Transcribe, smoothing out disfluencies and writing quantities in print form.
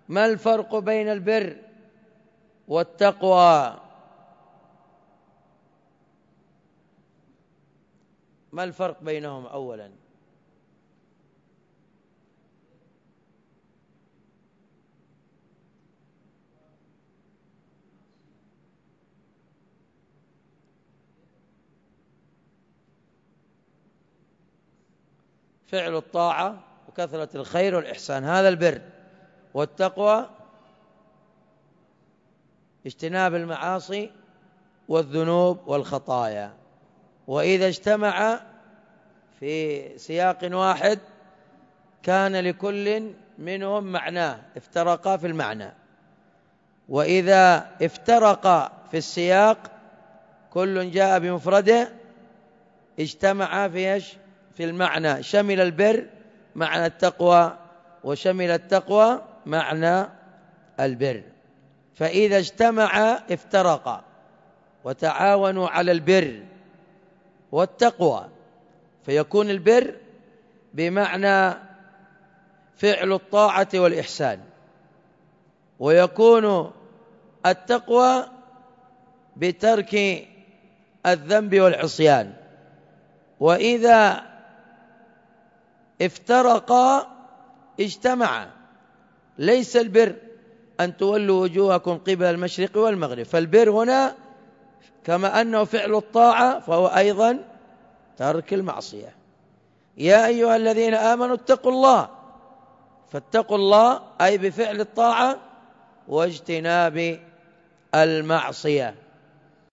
ما الفرق بين البر والتقوى؟ ما الفرق بينهم أولا؟ فعل الطاعة وكثرة الخير والإحسان، هذا البر. والتقوى اجتناب المعاصي والذنوب والخطايا. وإذا اجتمع في سياق واحد كان لكل منهم معناه، افترقا في المعنى. وإذا افترقا في السياق كل جاء بمفرده اجتمعا في المعنى، شمل البر معنى التقوى وشمل التقوى معنى البر. فإذا اجتمعا افترقا وتعاونوا على البر والتقوى، فيكون البر بمعنى فعل الطاعة والإحسان، ويكون التقوى بترك الذنب والعصيان. وإذا افترقا اجتمعا. ليس البر أن تولوا وجوهكم قبل المشرق والمغرب، فالبر هنا كما أنه فعل الطاعة فهو أيضا ترك المعصية. يا أيها الذين آمنوا اتقوا الله، فاتقوا الله أي بفعل الطاعة واجتناب المعصية.